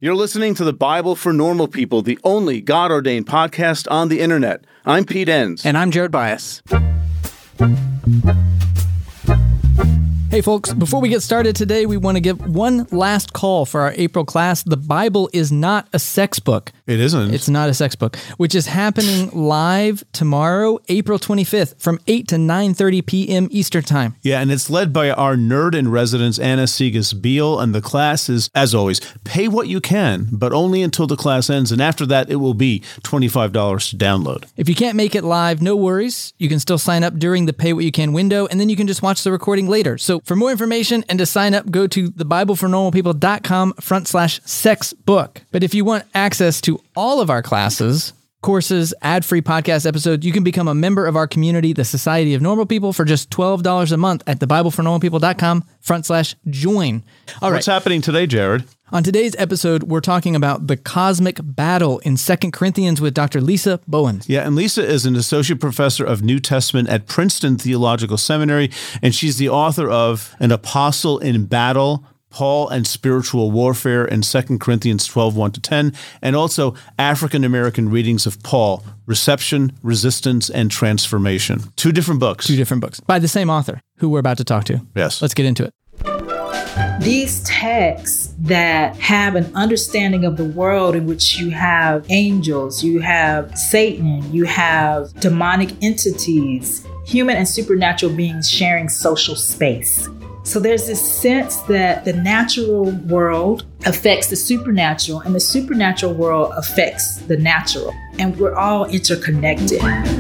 You're listening to the Bible for Normal People, the only God-ordained podcast on the internet. I'm Pete Enns. And I'm Jared Bias. Hey folks, before we get started today, we want to give one last call for our April class. The Bible is not a sex book. It isn't. It's not a sex book, which is happening live tomorrow, April 25th, from 8 to 9:30 p.m. Eastern Time. Yeah, and it's led by our nerd in residence, Anna Segas-Beal, and the class is, as always, pay what you can, but only until the class ends, and after that, it will be $25 to download. If you can't make it live, no worries. You can still sign up during the pay what you can window, and then you can just watch the recording later. So for more information and to sign up, go to thebiblefornormalpeople.com/sex book. But if you want access to all of our classes, courses, ad-free podcast episodes, you can become a member of our community, the Society of Normal People, for just $12 a month at thebiblefornormalpeople.com/join. All right. What's happening today, Jared? On today's episode, we're talking about the cosmic battle in 2 Corinthians with Dr. Lisa Bowens. Yeah, and Lisa is an associate professor of New Testament at Princeton Theological Seminary, and she's the author of An Apostle in Battle, Paul and Spiritual Warfare in 2 Corinthians 12, 1-10, and also African-American readings of Paul, Reception, Resistance, and Transformation. Two different books. Two different books by the same author who we're about to talk to. Yes. Let's get into it. These texts that have an understanding of the world in which you have angels, you have Satan, you have demonic entities, human and supernatural beings sharing social space. So there's this sense that the natural world affects the supernatural and the supernatural world affects the natural. And we're all interconnected.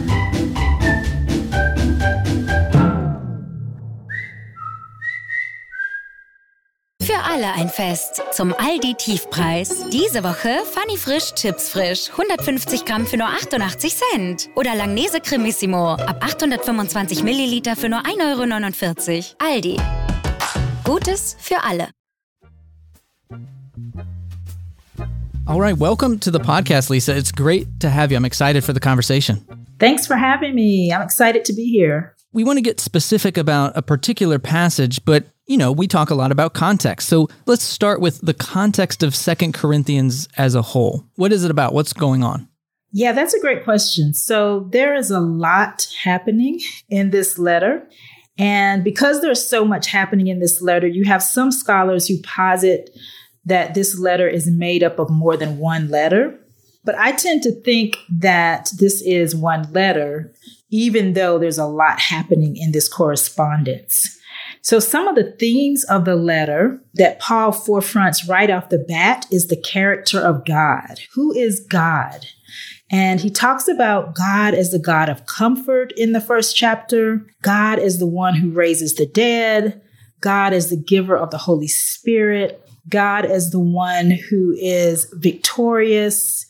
Für alle ein Fest. Zum Aldi-Tiefpreis. Diese Woche Funny Frisch Chips Frisch. 150 Gramm für nur 88 Cent. Oder Langnese Cremissimo. Ab 825 Milliliter für nur 1,49 €. Aldi. Gutes für alle. All right, welcome to the podcast, Lisa. It's great to have you. I'm excited for the conversation. Thanks for having me. I'm excited to be here. We want to get specific about a particular passage, but, you know, we talk a lot about context. So let's start with the context of 2 Corinthians as a whole. What is it about? What's going on? Yeah, that's a great question. So there is a lot happening in this letter. And because there's so much happening in this letter, you have some scholars who posit that this letter is made up of more than one letter. But I tend to think that this is one letter, even though there's a lot happening in this correspondence. So some of the themes of the letter that Paul forefronts right off the bat is the character of God. Who is God? And he talks about God as the God of comfort in the first chapter, God as the one who raises the dead, God as the giver of the Holy Spirit, God as the one who is victorious.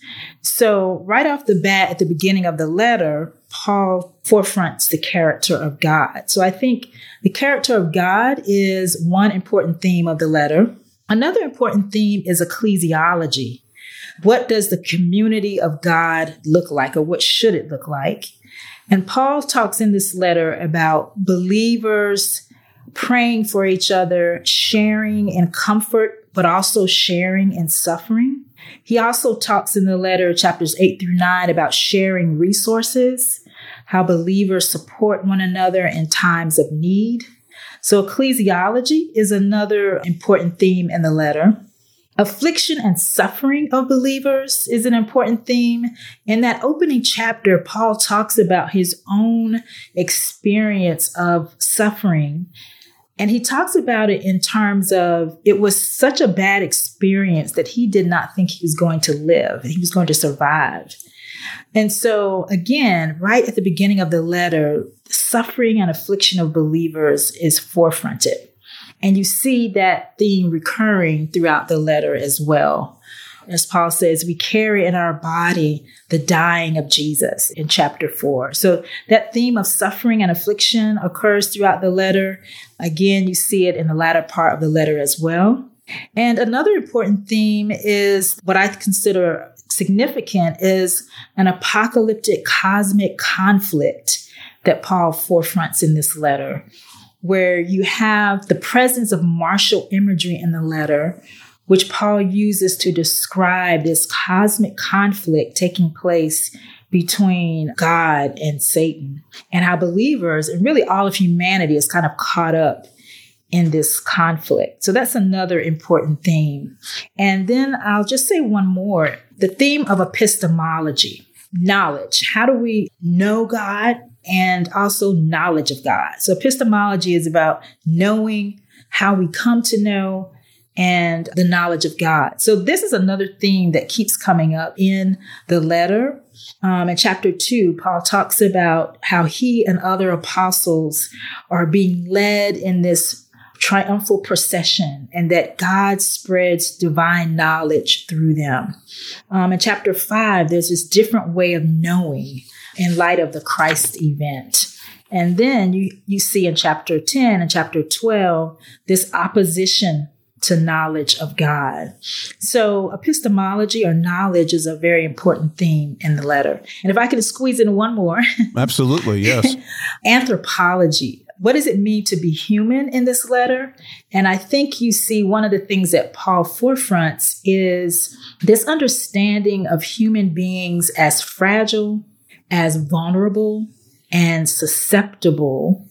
So right off the bat, at the beginning of the letter, Paul forefronts the character of God. So I think the character of God is one important theme of the letter. Another important theme is ecclesiology. What does the community of God look like, or what should it look like? And Paul talks in this letter about believers praying for each other, sharing in comfort, but also sharing in suffering. He also talks in the letter, chapters 8-9, about sharing resources, how believers support one another in times of need. So ecclesiology is another important theme in the letter. Affliction and suffering of believers is an important theme. In that opening chapter, Paul talks about his own experience of suffering. And he talks about it in terms of it was such a bad experience that he did not think he was going to live, and he was going to survive. And so, again, right at the beginning of the letter, suffering and affliction of believers is forefronted. And you see that theme recurring throughout the letter as well. As Paul says, we carry in our body the dying of Jesus in chapter 4. So that theme of suffering and affliction occurs throughout the letter. Again, you see it in the latter part of the letter as well. And another important theme is what I consider significant is an apocalyptic cosmic conflict that Paul forefronts in this letter, where you have the presence of martial imagery in the letter, which Paul uses to describe this cosmic conflict taking place between God and Satan, and how believers and really all of humanity is kind of caught up in this conflict. So that's another important theme. And then I'll just say one more, the theme of epistemology, knowledge. How do we know God and also knowledge of God? So epistemology is about knowing how we come to know and the knowledge of God. So this is another theme that keeps coming up in the letter. In chapter 2, Paul talks about how he and other apostles are being led in this triumphal procession and that God spreads divine knowledge through them. In chapter 5, there's this different way of knowing in light of the Christ event. And then you see in chapter 10 and chapter 12, this opposition to knowledge of God. So epistemology or knowledge is a very important theme in the letter. And if I could squeeze in one more. Absolutely, yes. Anthropology. What does it mean to be human in this letter? And I think you see one of the things that Paul forefronts is this understanding of human beings as fragile, as vulnerable, and susceptible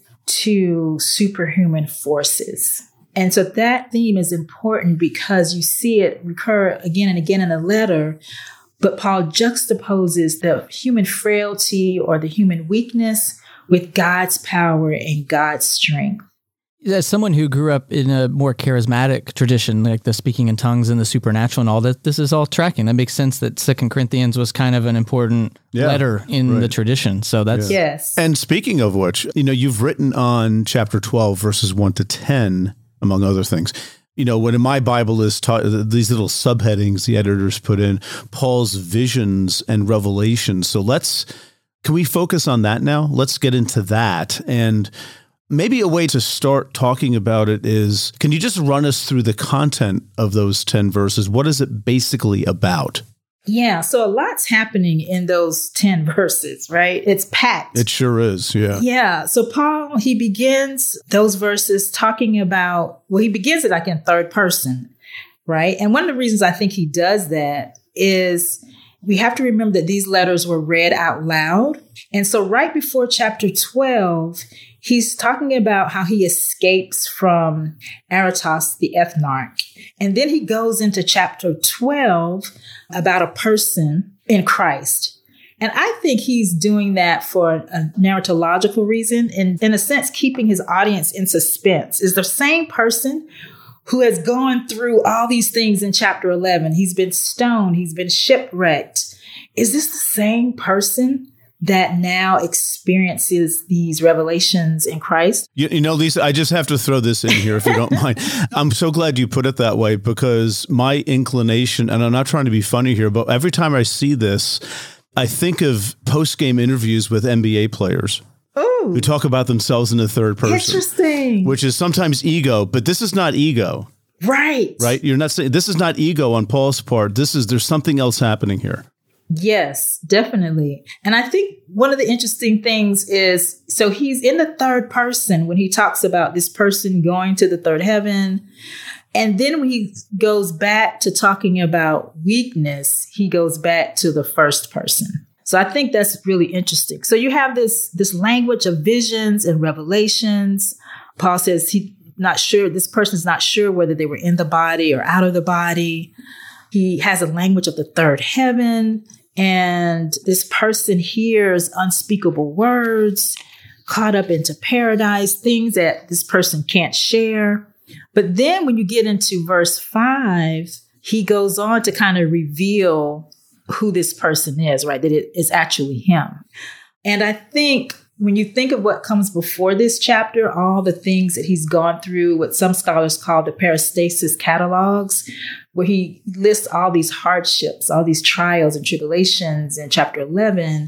to superhuman forces. And so that theme is important because you see it recur again and again in the letter, but Paul juxtaposes the human frailty or the human weakness with God's power and God's strength. As someone who grew up in a more charismatic tradition, like the speaking in tongues and the supernatural and all that, this is all tracking. That makes sense that 2 Corinthians was kind of an important letter in the tradition. So that's... Yes. And speaking of which, you've written on chapter 12, verses 1 to 10, among other things. When in my Bible is taught, these little subheadings the editors put in, Paul's visions and revelations. So can we focus on that now? Let's get into that. And maybe a way to start talking about it is, can you just run us through the content of those 10 verses? What is it basically about? Yeah, so a lot's happening in those 10 verses, right? It's packed. It sure is, yeah. Yeah, so Paul, he begins those verses talking about, he begins it like in third person, right? And one of the reasons I think he does that is we have to remember that these letters were read out loud. And so right before chapter 12, he's talking about how he escapes from Aretas, the ethnarch. And then he goes into chapter 12 about a person in Christ. And I think he's doing that for a narratological reason, and in a sense, keeping his audience in suspense. Is the same person who has gone through all these things in chapter 11. He's been stoned. He's been shipwrecked. Is this the same person that now experiences these revelations in Christ? Lisa, I just have to throw this in here if you don't mind. I'm so glad you put it that way, because my inclination, and I'm not trying to be funny here, but every time I see this, I think of post-game interviews with NBA players. Ooh. Who talk about themselves in the third person. Interesting. Which is sometimes ego, but this is not ego. Right. Right? You're not saying this is not ego on Paul's part. There's something else happening here. Yes, definitely. And I think one of the interesting things is, so he's in the third person when he talks about this person going to the third heaven. And then when he goes back to talking about weakness, he goes back to the first person. So I think that's really interesting. So you have this language of visions and revelations. Paul says he's not sure, this person's not sure whether they were in the body or out of the body. He has a language of the third heaven, and this person hears unspeakable words, caught up into paradise, things that this person can't share. But then when you get into verse 5, he goes on to kind of reveal who this person is, right? That it is actually him. And I think when you think of what comes before this chapter, all the things that he's gone through, what some scholars call the peristasis catalogs, where he lists all these hardships, all these trials and tribulations in chapter 11,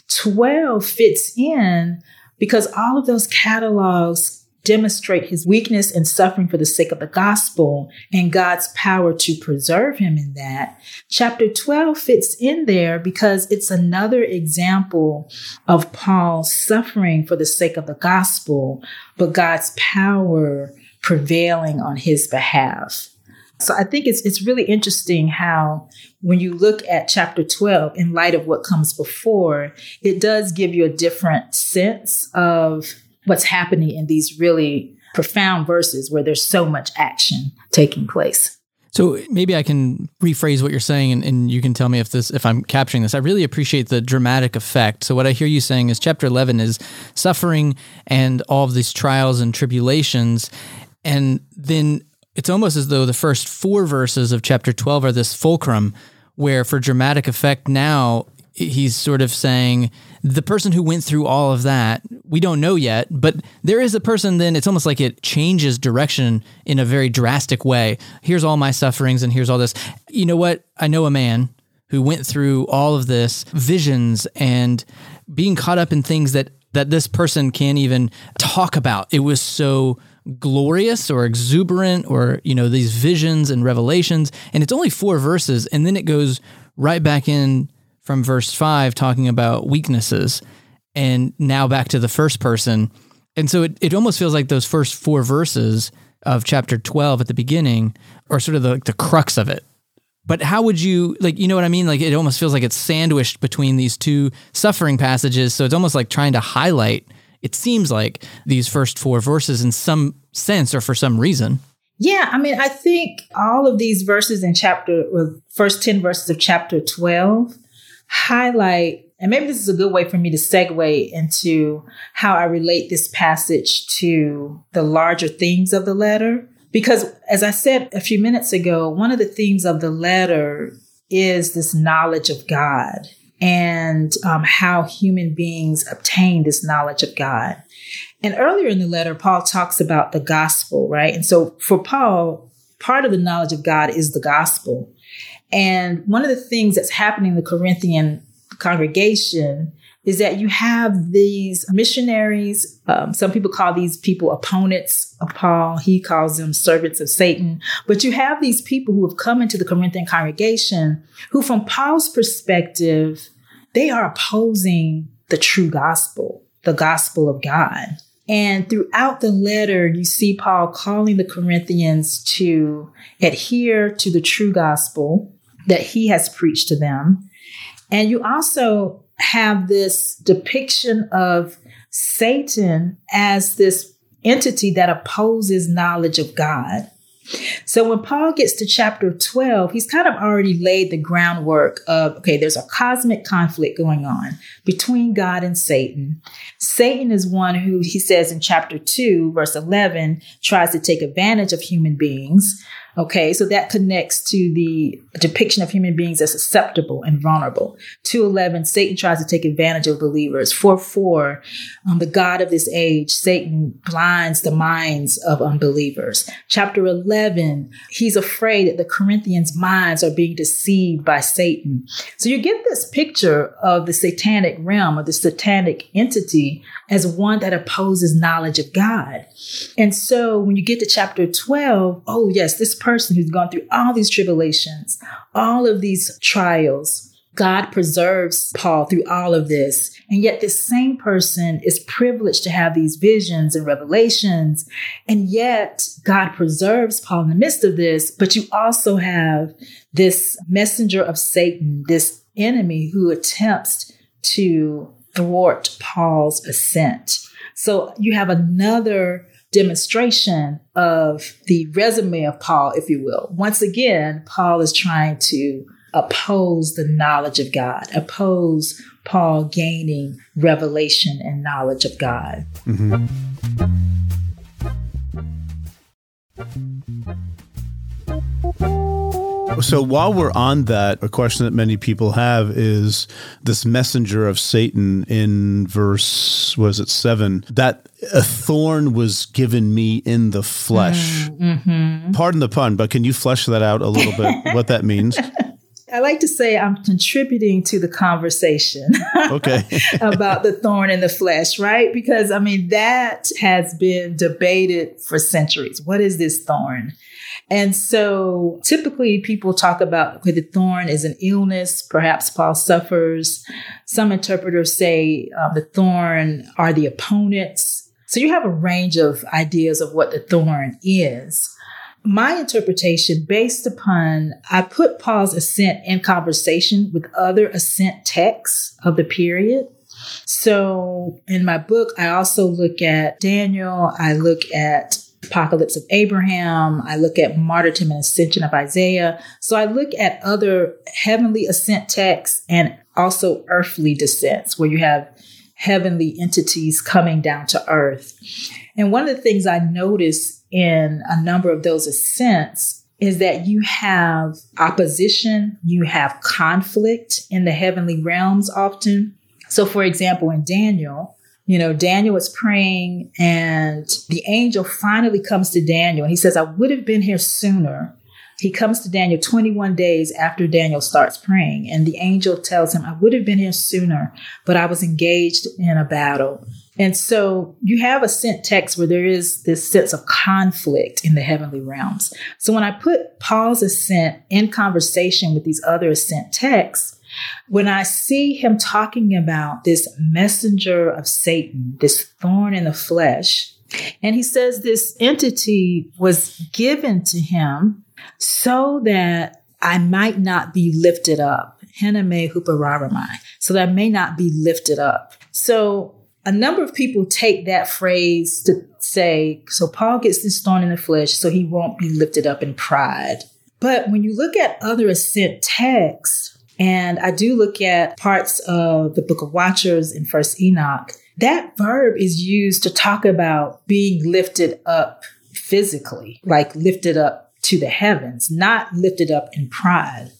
12 fits in because all of those catalogs demonstrate his weakness and suffering for the sake of the gospel and God's power to preserve him in that. Chapter 12 fits in there because it's another example of Paul suffering for the sake of the gospel, but God's power prevailing on his behalf. So I think it's really interesting how when you look at chapter 12 in light of what comes before, it does give you a different sense of what's happening in these really profound verses where there's so much action taking place. So maybe I can rephrase what you're saying and you can tell me if I'm capturing this. I really appreciate the dramatic effect. So what I hear you saying is chapter 11 is suffering and all of these trials and tribulations. And then it's almost as though the first 4 verses of chapter 12 are this fulcrum where for dramatic effect now he's sort of saying the person who went through all of that, we don't know yet, but there is a person then, it's almost like it changes direction in a very drastic way. Here's all my sufferings and here's all this. You know what? I know a man who went through all of this visions and being caught up in things that this person can't even talk about. It was so glorious or exuberant or, these visions and revelations. And it's only 4 verses. And then it goes right back in from verse 5 talking about weaknesses and now back to the first person. And so it almost feels like those first 4 verses of chapter 12 at the beginning are sort of the crux of it. But how would you, you know what I mean? It almost feels like it's sandwiched between these 2 suffering passages. So it's almost like trying to highlight, it seems like, these first 4 verses in some sense or for some reason. Yeah, I think all of these verses in first 10 verses of chapter 12 highlight, and maybe this is a good way for me to segue into how I relate this passage to the larger themes of the letter. Because as I said a few minutes ago, one of the themes of the letter is this knowledge of God and how human beings obtain this knowledge of God. And earlier in the letter, Paul talks about the gospel, right? And so for Paul, part of the knowledge of God is the gospel. And one of the things that's happening in the Corinthian congregation is that you have these missionaries. Some people call these people opponents of Paul. He calls them servants of Satan. But you have these people who have come into the Corinthian congregation who, from Paul's perspective, they are opposing the true gospel, the gospel of God. And throughout the letter, you see Paul calling the Corinthians to adhere to the true gospel that he has preached to them. And you also have this depiction of Satan as this entity that opposes knowledge of God. So when Paul gets to chapter 12, he's kind of already laid the groundwork of, okay, there's a cosmic conflict going on between God and Satan. Satan is one who, he says in chapter 2, verse 11, tries to take advantage of human beings. Okay, so that connects to the depiction of human beings as susceptible and vulnerable. 2:11, Satan tries to take advantage of believers. 4:4, the God of this age, Satan blinds the minds of unbelievers. Chapter 11, he's afraid that the Corinthians' minds are being deceived by Satan. So you get this picture of the satanic realm, or the satanic entity, as one that opposes knowledge of God. And so when you get to chapter 12, oh yes, this person who's gone through all these tribulations, all of these trials, God preserves Paul through all of this. And yet this same person is privileged to have these visions and revelations. And yet God preserves Paul in the midst of this. But you also have this messenger of Satan, this enemy who attempts to thwart Paul's ascent. So you have another demonstration of the resume of Paul, if you will. Once again, Paul is trying to oppose the knowledge of God, oppose Paul gaining revelation and knowledge of God. Mm-hmm. So while we're on that, a question that many people have is this messenger of Satan in verse, 7, that a thorn was given me in the flesh. Mm-hmm. Pardon the pun, but can you flesh that out a little bit, what that means? I like to say I'm contributing to the conversation okay. about the thorn in the flesh, right? Because, that has been debated for centuries. What is this thorn? And so typically people talk about, okay, the thorn is an illness. Perhaps Paul suffers. Some interpreters say the thorn are the opponents. So you have a range of ideas of what the thorn is. my interpretation, based upon, I put Paul's ascent in conversation with other ascent texts of the period. So in my book, I also look at Daniel, I look at Apocalypse of Abraham, I look at Martyrdom and Ascension of Isaiah. So I look at other heavenly ascent texts and also earthly descents, where you have heavenly entities coming down to earth. And one of the things I notice in a number of those ascents is that you have opposition, you have conflict in the heavenly realms often. So for example, in Daniel, Daniel is praying and the angel finally comes to Daniel and he says, I would have been here sooner. He comes to Daniel 21 days after Daniel starts praying. And the angel tells him, I would have been here sooner, but I was engaged in a battle. And so you have ascent text where there is this sense of conflict in the heavenly realms. So when I put Paul's ascent in conversation with these other ascent texts, when I see him talking about this messenger of Satan, this thorn in the flesh, and he says this entity was given to him so that I might not be lifted up, hename hupararomai, so that I may not be lifted up. So a number of people take that phrase to say, so Paul gets this thorn in the flesh so he won't be lifted up in pride. But when you look at other ascent texts, and I do look at parts of the Book of Watchers in First Enoch, that verb is used to talk about being lifted up physically, like lifted up to the heavens, not lifted up in pride.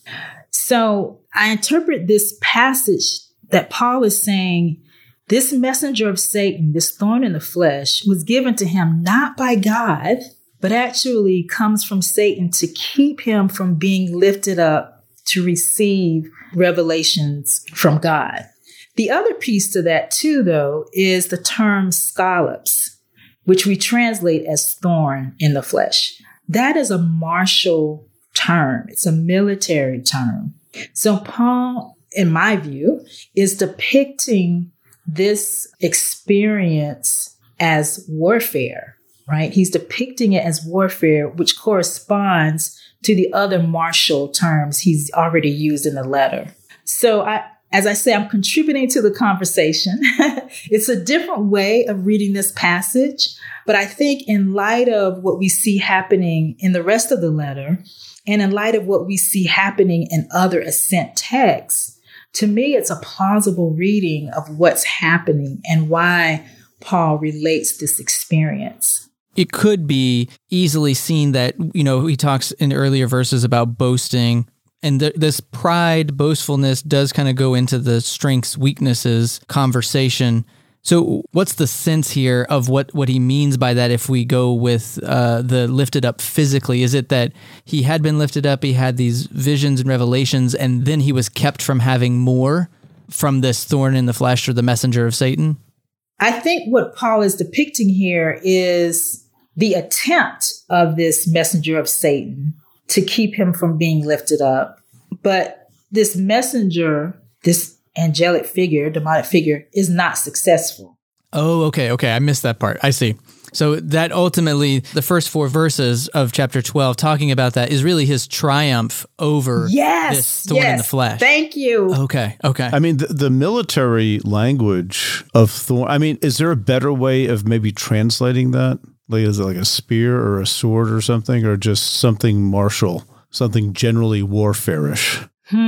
So I interpret this passage that Paul is saying, this messenger of Satan, this thorn in the flesh, was given to him not by God, but actually comes from Satan to keep him from being lifted up to receive revelations from God. The other piece to that too, though, is the term scallops, which we translate as thorn in the flesh. That is a martial term. It's a military term. So Paul, in my view, is depicting this experience as warfare, right? He's depicting it as warfare, which corresponds to the other martial terms he's already used in the letter. So as I say, I'm contributing to the conversation. It's a different way of reading this passage, but I think in light of what we see happening in the rest of the letter, and in light of what we see happening in other ascent texts, to me, it's a plausible reading of what's happening and why Paul relates this experience. It could be easily seen that, he talks in earlier verses about boasting, and this pride, boastfulness does kind of go into the strengths, weaknesses conversation. So what's the sense here of what he means by that if we go with the lifted up physically? Is it that he had been lifted up, he had these visions and revelations, and then he was kept from having more from this thorn in the flesh or the messenger of Satan? I think what Paul is depicting here is the attempt of this messenger of Satan to keep him from being lifted up. But this messenger, this angelic figure, demonic figure, is not successful. Oh, okay. I missed that part. I see. So that ultimately, the first 4 verses of chapter 12 talking about that is really his triumph over this thorn in the flesh. Thank you. Okay. I mean, the military language of thorn, is there a better way of maybe translating that? Like, is it like a spear or a sword or something, or just something martial, something generally warfare-ish?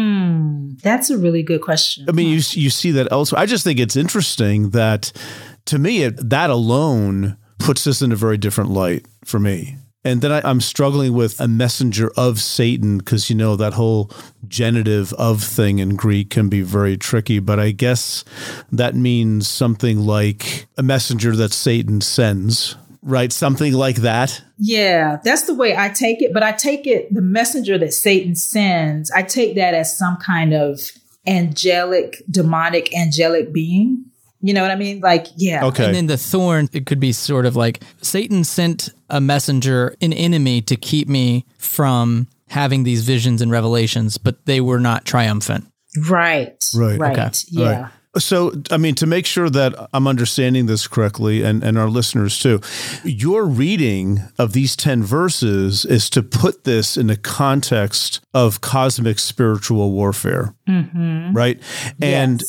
That's a really good question. You see that elsewhere. I just think it's interesting that, to me, that alone puts this in a very different light for me. And then I'm struggling with a messenger of Satan because, that whole genitive of thing in Greek can be very tricky. But I guess that means something like a messenger that Satan sends, right? Something like that. Yeah, that's the way I take it. But I take it, the messenger that Satan sends, I take that as some kind of demonic angelic being. You know what I mean? Like, yeah. Okay. And then the thorn, it could be sort of like Satan sent a messenger, an enemy, to keep me from having these visions and revelations, but they were not triumphant. Right. Okay. Yeah. Right. So, I mean, to make sure that I'm understanding this correctly and our listeners too, your reading of these 10 verses is to put this in the context of cosmic spiritual warfare, right? And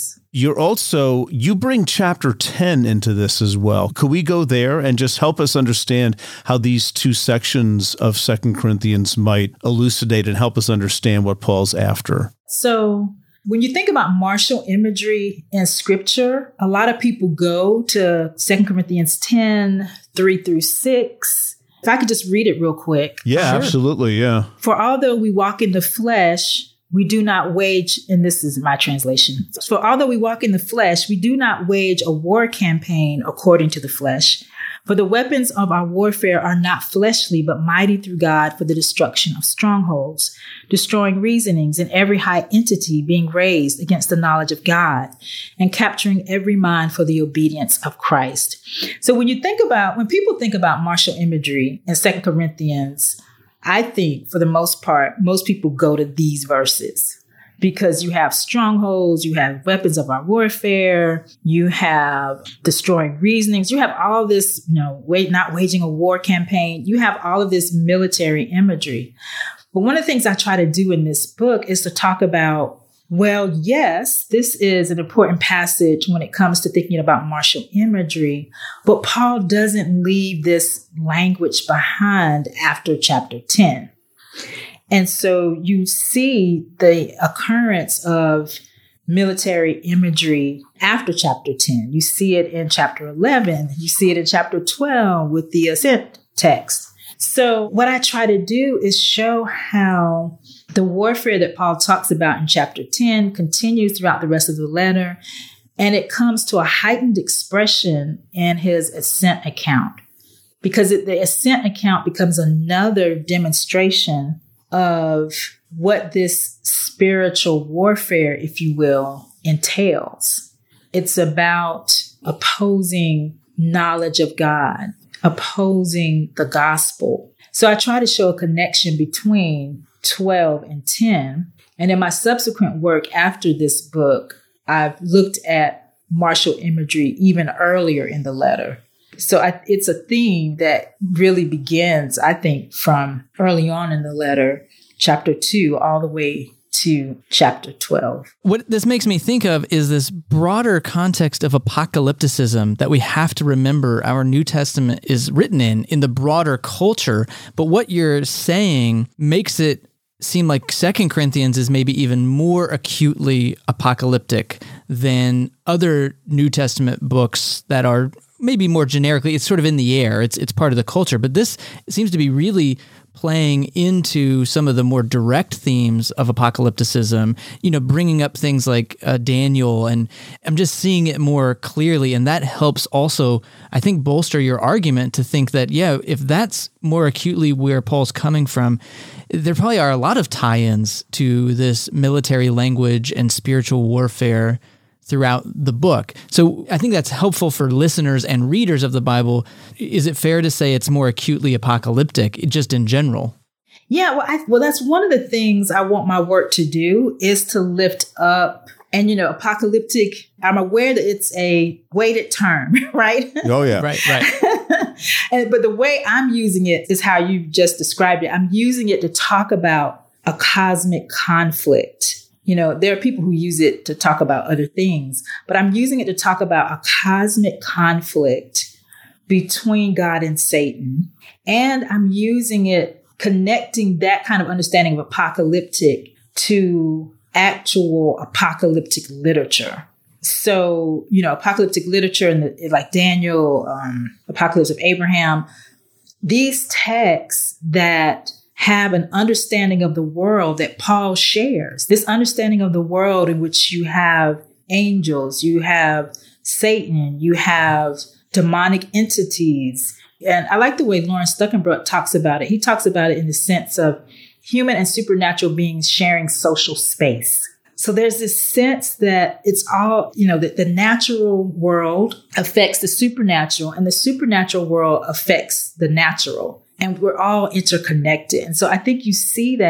you bring chapter 10 into this as well. Could we go there and just help us understand how these two sections of 2 Corinthians might elucidate and help us understand what Paul's after? So when you think about martial imagery in scripture, a lot of people go to 2 Corinthians 10, 3 through 6. If I could just read it real quick. Yeah, sure. Absolutely. Yeah. For although we walk in the flesh, we do not wage, and this is my translation. For although we walk in the flesh, we do not wage a war campaign according to the flesh. For the weapons of our warfare are not fleshly, but mighty through God for the destruction of strongholds, destroying reasonings and every high entity being raised against the knowledge of God, and capturing every mind for the obedience of Christ. So when people think about martial imagery in 2 Corinthians, I think for the most part, most people go to these verses. Because you have strongholds, you have weapons of our warfare, you have destroying reasonings, you have all this, not waging a war campaign. You have all of this military imagery. But one of the things I try to do in this book is to talk about, well, yes, this is an important passage when it comes to thinking about martial imagery, but Paul doesn't leave this language behind after chapter 10. And so you see the occurrence of military imagery after chapter 10. You see it in chapter 11. You see it in chapter 12 with the ascent text. So what I try to do is show how the warfare that Paul talks about in chapter 10 continues throughout the rest of the letter. And it comes to a heightened expression in his ascent account. Because the ascent account becomes another demonstration of what this spiritual warfare, if you will, entails. It's about opposing knowledge of God, opposing the gospel. So I try to show a connection between 12 and 10. And in my subsequent work after this book, I've looked at martial imagery even earlier in the letter. So it's a theme that really begins, I think, from early on in the letter, chapter 2, all the way to chapter 12. What this makes me think of is this broader context of apocalypticism that we have to remember our New Testament is written in the broader culture. But what you're saying makes it seem like 2 Corinthians is maybe even more acutely apocalyptic than other New Testament books that are maybe more generically, it's sort of in the air. It's part of the culture. But this seems to be really playing into some of the more direct themes of apocalypticism, bringing up things like Daniel, and I'm just seeing it more clearly. And that helps also, I think, bolster your argument to think that, if that's more acutely where Paul's coming from, there probably are a lot of tie-ins to this military language and spiritual warfare throughout the book. So I think that's helpful for listeners and readers of the Bible. Is it fair to say it's more acutely apocalyptic, just in general? Yeah, well, that's one of the things I want my work to do, is to lift up. And, apocalyptic, I'm aware that it's a weighted term, right? Oh, yeah. Right. But the way I'm using it is how you just described it. I'm using it to talk about a cosmic conflict. There are people who use it to talk about other things, but I'm using it to talk about a cosmic conflict between God and Satan. And I'm using it, connecting that kind of understanding of apocalyptic to actual apocalyptic literature. So, apocalyptic literature like Daniel, Apocalypse of Abraham, these texts that have an understanding of the world that Paul shares. This understanding of the world in which you have angels, you have Satan, you have demonic entities. And I like the way Lawrence Stuckenbrook talks about it. He talks about it in the sense of human and supernatural beings sharing social space. So there's this sense that it's all, that the natural world affects the supernatural and the supernatural world affects the natural. And we're all interconnected. And so I think you see that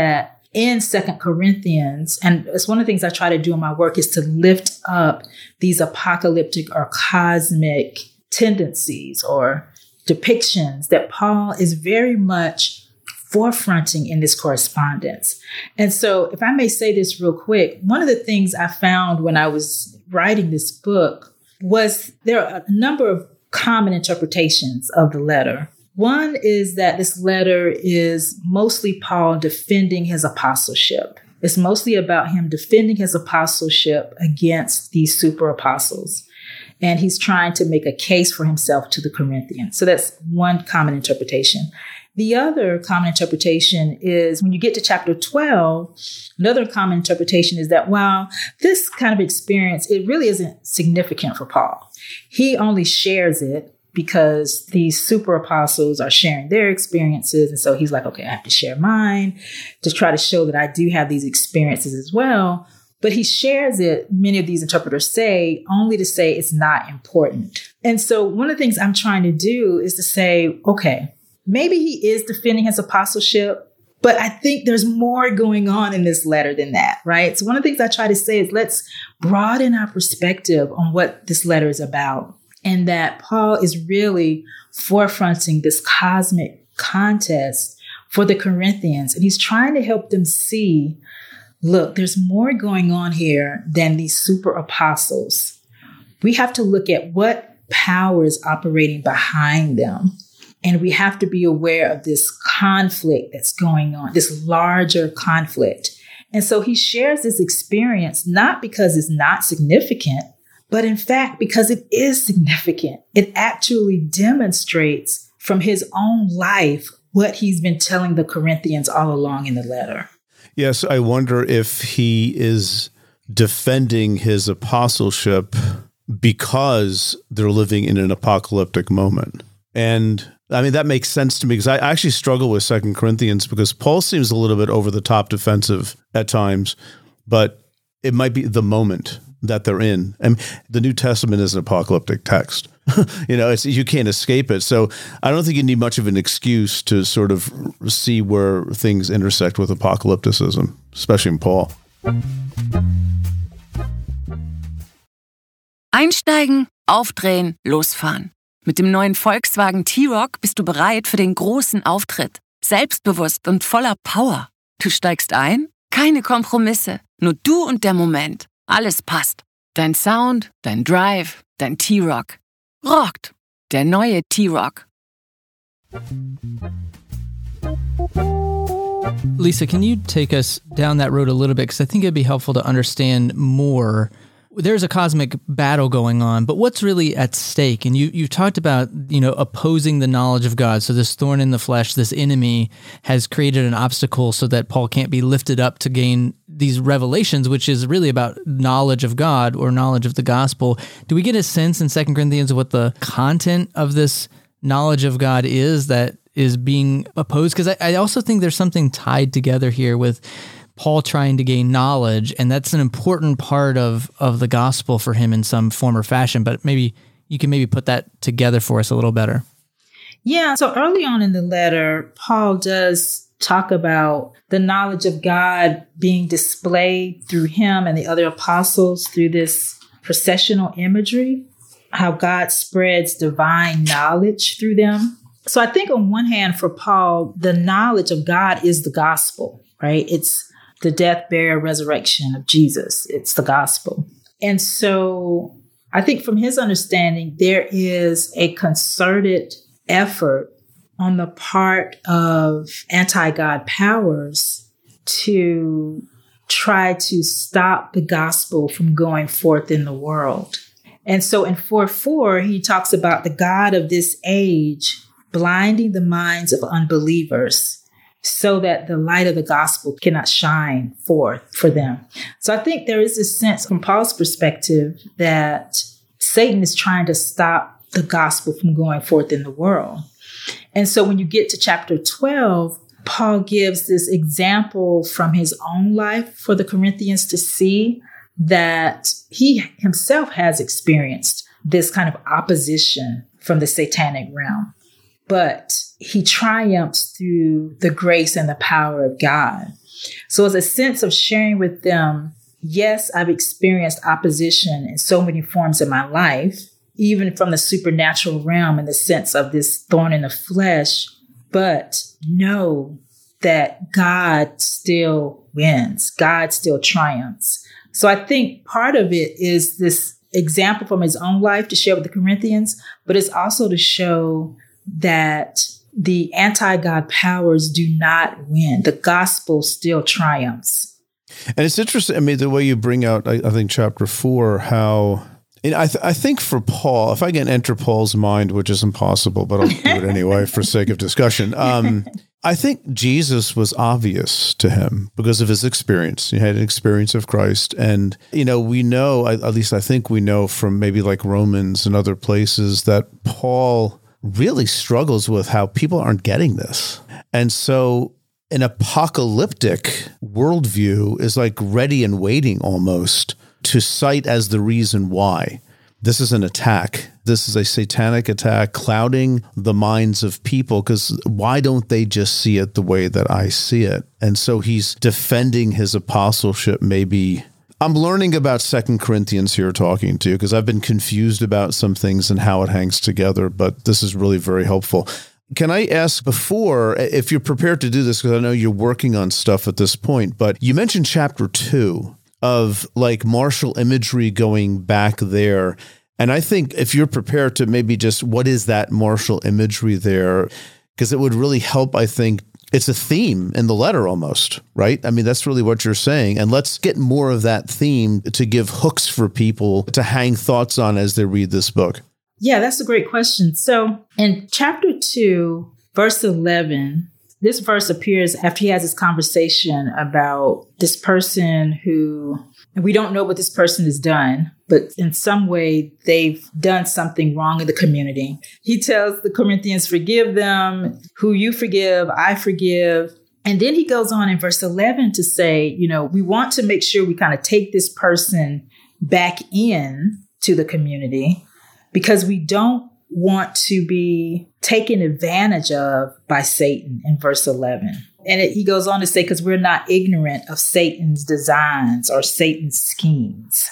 in 2 Corinthians, and it's one of the things I try to do in my work, is to lift up these apocalyptic or cosmic tendencies or depictions that Paul is very much forefronting in this correspondence. And so if I may say this real quick, one of the things I found when I was writing this book was there are a number of common interpretations of the letter. One is that this letter is mostly Paul defending his apostleship. It's mostly about him defending his apostleship against these super apostles. And he's trying to make a case for himself to the Corinthians. So that's one common interpretation. The other common interpretation is when you get to chapter 12, another common interpretation is that while this kind of experience, it really isn't significant for Paul. He only shares it because these super apostles are sharing their experiences. And so he's like, okay, I have to share mine to try to show that I do have these experiences as well. But he shares it, many of these interpreters say, only to say it's not important. And so one of the things I'm trying to do is to say, okay, maybe he is defending his apostleship, but I think there's more going on in this letter than that, right? So one of the things I try to say is let's broaden our perspective on what this letter is about, and that Paul is really forefronting this cosmic contest for the Corinthians. And he's trying to help them see, look, there's more going on here than these super apostles. We have to look at what power is operating behind them. And we have to be aware of this conflict that's going on, this larger conflict. And so he shares this experience, not because it's not significant, but in fact, because it is significant. It actually demonstrates from his own life what he's been telling the Corinthians all along in the letter. Yes, I wonder if he is defending his apostleship because they're living in an apocalyptic moment. And I mean, that makes sense to me because I actually struggle with 2 Corinthians because Paul seems a little bit over the top defensive at times, but it might be the moment that they're in. And the New Testament is an apocalyptic text. You can't escape it. So I don't think you need much of an excuse to sort of see where things intersect with apocalypticism, especially in Paul. Einsteigen, aufdrehen, losfahren. Mit dem neuen Volkswagen T-Roc bist du bereit für den großen Auftritt. Selbstbewusst und voller Power. Du steigst ein? Keine Kompromisse. Nur du und der Moment. Alles passt. Dein Sound, dein Drive, dein T-Roc. Rockt. Der neue T-Roc. Lisa, can you take us down that road a little bit? Because I think it'd be helpful to understand more. There's a cosmic battle going on, but what's really at stake? And you talked about, opposing the knowledge of God. So this thorn in the flesh, this enemy has created an obstacle so that Paul can't be lifted up to gain these revelations, which is really about knowledge of God or knowledge of the gospel. Do we get a sense in 2 Corinthians of what the content of this knowledge of God is that is being opposed? Because I also think there's something tied together here with Paul trying to gain knowledge, and that's an important part of the gospel for him in some form or fashion. But maybe you can put that together for us a little better. Yeah, so early on in the letter, Paul does talk about the knowledge of God being displayed through him and the other apostles through this processional imagery, how God spreads divine knowledge through them. So I think on one hand, for Paul, the knowledge of God is the gospel, right? It's the death, burial, resurrection of Jesus. It's the gospel. And so I think from his understanding, there is a concerted effort on the part of anti-God powers to try to stop the gospel from going forth in the world. And so in 4:4, he talks about the God of this age blinding the minds of unbelievers so that the light of the gospel cannot shine forth for them. So I think there is this sense from Paul's perspective that Satan is trying to stop the gospel from going forth in the world. And so when you get to chapter 12, Paul gives this example from his own life for the Corinthians to see that he himself has experienced this kind of opposition from the satanic realm. But he triumphs through the grace and the power of God. So it's a sense of sharing with them, yes, I've experienced opposition in so many forms in my life, even from the supernatural realm in the sense of this thorn in the flesh, but know that God still wins. God still triumphs. So I think part of it is this example from his own life to share with the Corinthians, but it's also to show that the anti-God powers do not win. The gospel still triumphs. And it's interesting, I mean, the way you bring out, I think, chapter 4, how, and I think for Paul, if I can enter Paul's mind, which is impossible, but I'll do it anyway for sake of discussion, I think Jesus was obvious to him because of his experience. He had an experience of Christ. And, we know, at least I think we know from maybe like Romans and other places, that Paul really struggles with how people aren't getting this. And so an apocalyptic worldview is like ready and waiting almost to cite as the reason why. This is an attack. This is a satanic attack clouding the minds of people, because why don't they just see it the way that I see it? And so he's defending his apostleship. Maybe I'm learning about 2 Corinthians here talking to you, because I've been confused about some things and how it hangs together, but this is really very helpful. Can I ask before, if you're prepared to do this, because I know you're working on stuff at this point, but you mentioned chapter 2 of like martial imagery going back there. And I think if you're prepared to maybe just, what is that martial imagery there? Because it would really help, I think. It's a theme in the letter almost, right? I mean, that's really what you're saying. And let's get more of that theme to give hooks for people to hang thoughts on as they read this book. Yeah, that's a great question. So in chapter 2, verse 11, this verse appears after he has this conversation about this person who, and we don't know what this person has done, but in some way they've done something wrong in the community. He tells the Corinthians, forgive them, who you forgive, I forgive. And then he goes on in verse 11 to say, we want to make sure we kind of take this person back in to the community, because we don't want to be taken advantage of by Satan in verse 11. And he goes on to say, because we're not ignorant of Satan's designs or Satan's schemes.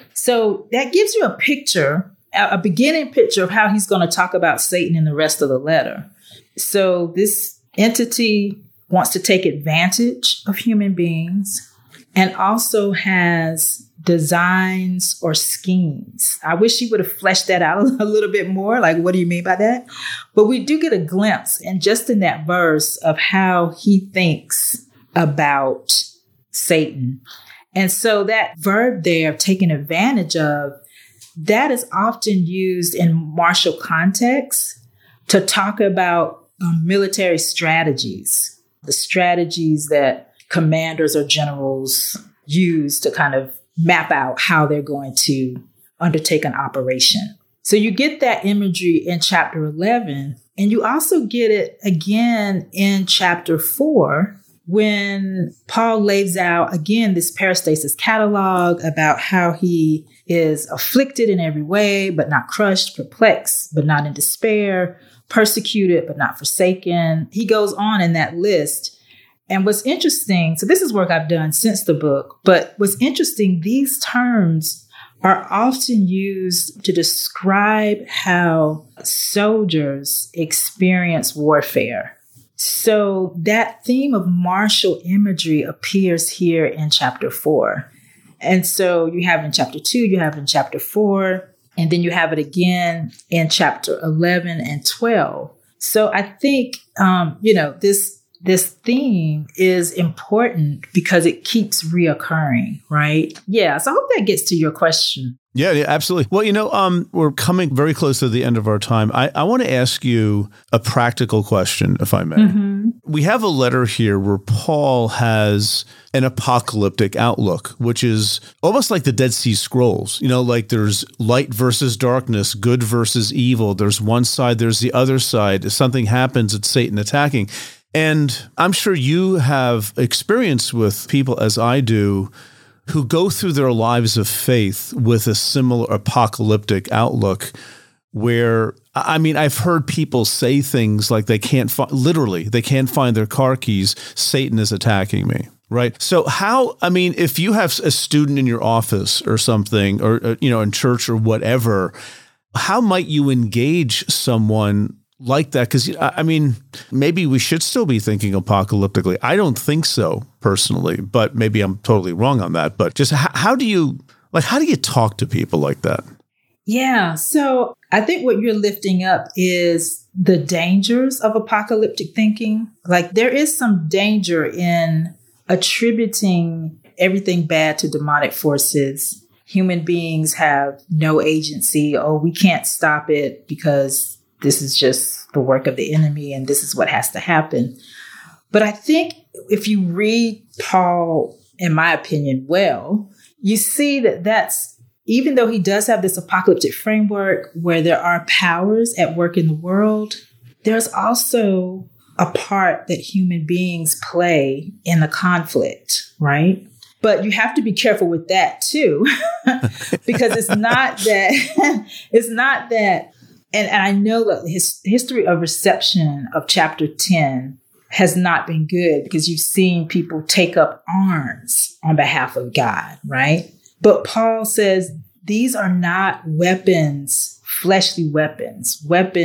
So that gives you a picture, a beginning picture of how he's going to talk about Satan in the rest of the letter. So this entity wants to take advantage of human beings and also has designs or schemes. I wish he would have fleshed that out a little bit more. Like, what do you mean by that? But we do get a glimpse, and just in that verse, of how he thinks about Satan. And so that verb there, taking advantage of, that is often used in martial contexts to talk about military strategies, the strategies that commanders or generals use to kind of map out how they're going to undertake an operation. So you get that imagery in chapter 11, and you also get it again in chapter 4, when Paul lays out again this peristasis catalog about how he is afflicted in every way, but not crushed, perplexed, but not in despair, persecuted, but not forsaken. He goes on in that list. And what's interesting, so this is work I've done since the book, but what's interesting, these terms are often used to describe how soldiers experience warfare. So that theme of martial imagery appears here in chapter 4. And so you have in chapter 2, you have in chapter 4, and then you have it again in chapter 11 and 12. So I think, this theme is important because it keeps reoccurring, right? Yeah. So I hope that gets to your question. Yeah, absolutely. Well, we're coming very close to the end of our time. I want to ask you a practical question, if I may. Mm-hmm. We have a letter here where Paul has an apocalyptic outlook, which is almost like the Dead Sea Scrolls. Like there's light versus darkness, good versus evil. There's one side, there's the other side. If something happens, it's Satan attacking. And I'm sure you have experience with people, as I do, who go through their lives of faith with a similar apocalyptic outlook where, I've heard people say things like they can't find their car keys, Satan is attacking me. Right. So if you have a student in your office or something, or, in church or whatever, how might you engage someone like that? Because, maybe we should still be thinking apocalyptically. I don't think so personally, but maybe I'm totally wrong on that. But just how do you talk to people like that? Yeah. So I think what you're lifting up is the dangers of apocalyptic thinking. Like there is some danger in attributing everything bad to demonic forces. Human beings have no agency. Oh, we can't stop it because this is just the work of the enemy and this is what has to happen. But I think if you read Paul, in my opinion, well, you see that that's, even though he does have this apocalyptic framework where there are powers at work in the world, there's also a part that human beings play in the conflict, right? But you have to be careful with that too, because it's not that, and I know that his history of reception of chapter 10 has not been good because you've seen people take up arms on behalf of God, right? But Paul says these are not weapons, fleshly weapons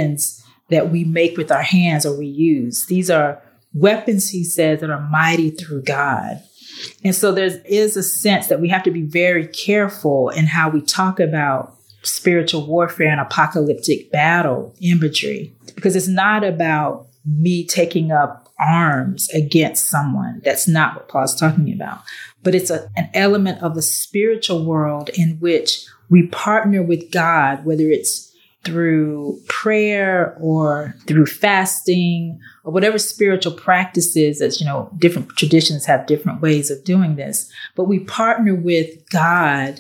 that we make with our hands or we use. These are weapons, he says, that are mighty through God. And so there is a sense that we have to be very careful in how we talk about spiritual warfare and apocalyptic battle imagery, because it's not about me taking up arms against someone. That's not what Paul's talking about. But it's an element of the spiritual world in which we partner with God, whether it's through prayer or through fasting or whatever spiritual practices, as different traditions have different ways of doing this. But we partner with God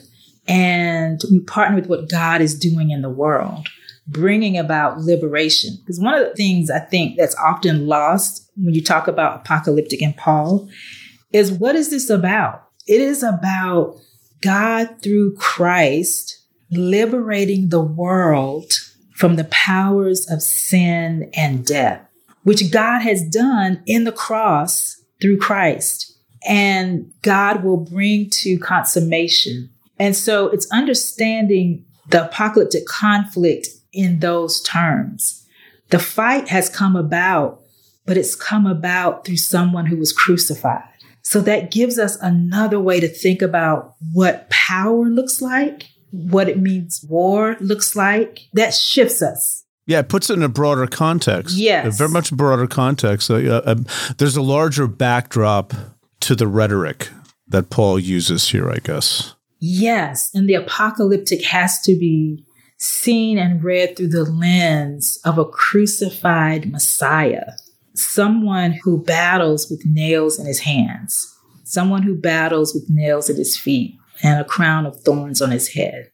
and we partner with what God is doing in the world, bringing about liberation. Because one of the things I think that's often lost when you talk about apocalyptic and Paul is, what is this about? It is about God through Christ liberating the world from the powers of sin and death, which God has done in the cross through Christ, and God will bring to consummation. And so it's understanding the apocalyptic conflict in those terms. The fight has come about, but it's come about through someone who was crucified. So that gives us another way to think about what power looks like, what it means war looks like. That shifts us. Yeah, it puts it in a broader context. Yes. A very much broader context. There's a larger backdrop to the rhetoric that Paul uses here, I guess. Yes, and the apocalyptic has to be seen and read through the lens of a crucified Messiah, someone who battles with nails in his hands, someone who battles with nails at his feet and a crown of thorns on his head.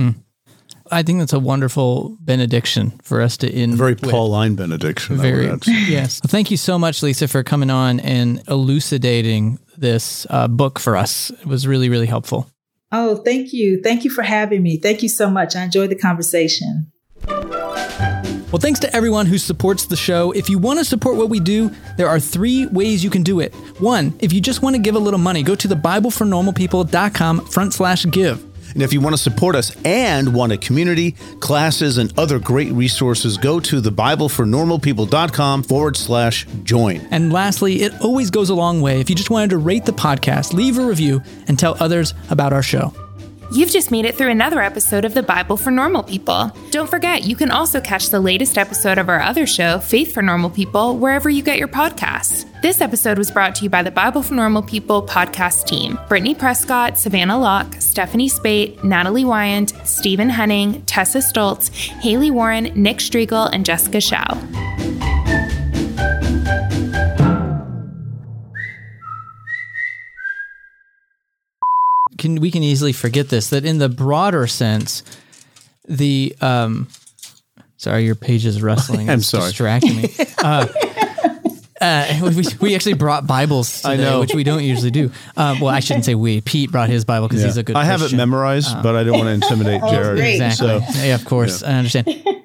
I think that's a wonderful benediction for us to end. A very Pauline benediction. Yes. Well, thank you so much, Lisa, for coming on and elucidating this book for us. It was really, really helpful. Oh, thank you. Thank you for having me. Thank you so much. I enjoyed the conversation. Well, thanks to everyone who supports the show. If you want to support what we do, there are 3 ways you can do it. 1, if you just want to give a little money, go to thebiblefornormalpeople.com/give. And if you want to support us and want a community, classes, and other great resources, go to thebiblefornormalpeople.com/join. And lastly, it always goes a long way if you just wanted to rate the podcast, leave a review, and tell others about our show. You've just made it through another episode of The Bible for Normal People. Don't forget, you can also catch the latest episode of our other show, Faith for Normal People, wherever you get your podcasts. This episode was brought to you by the Bible for Normal People podcast team. Brittany Prescott, Savannah Locke, Stephanie Spate, Natalie Wyant, Stephen Henning, Tessa Stoltz, Haley Warren, Nick Striegel, and Jessica Schau. We can easily forget this, that in the broader sense, the sorry, your page is rustling. I'm it's sorry. Distracting me. We actually brought Bibles today, which we don't usually do. Well, I shouldn't say we. Pete brought his Bible because he's a good Christian. I have it memorized, but I don't want to intimidate Jared. Great. Exactly. So, yeah, of course. I understand.